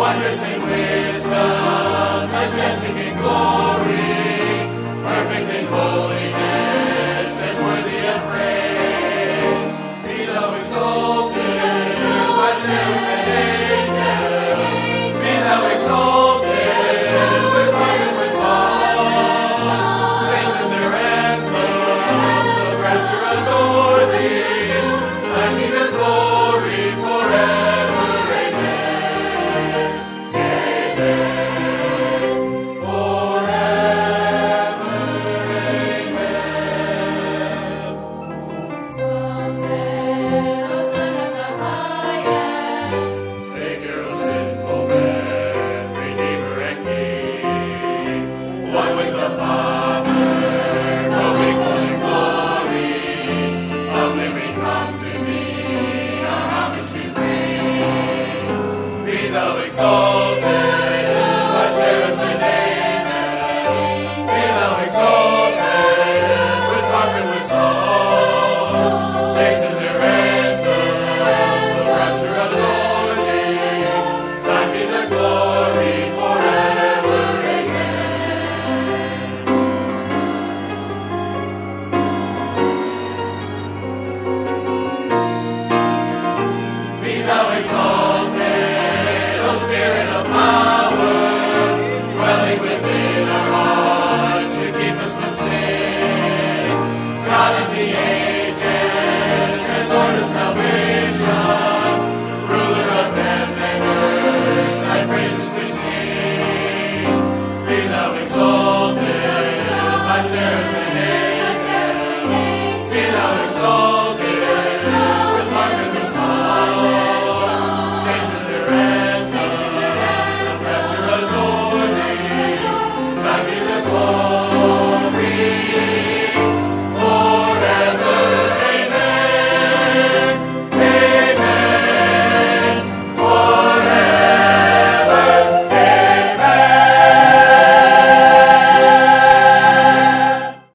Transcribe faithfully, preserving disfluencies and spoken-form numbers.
wondrous in wisdom, majestic in glory, perfect in holiness, and worthy of praise. Be thou exalted, by seraphims and angels. Be thou exalted, with harp and with song. Saints in their anthems of rapture adore thee. Thine be the glory forever. Amen. Amen. Forever. Amen. Exalted, O Son of the highest. Savior of sinful men, Redeemer and King, one with the Father, co-equal in glory. Come, Mary, come to me, our homage to bring. Be thou exalted.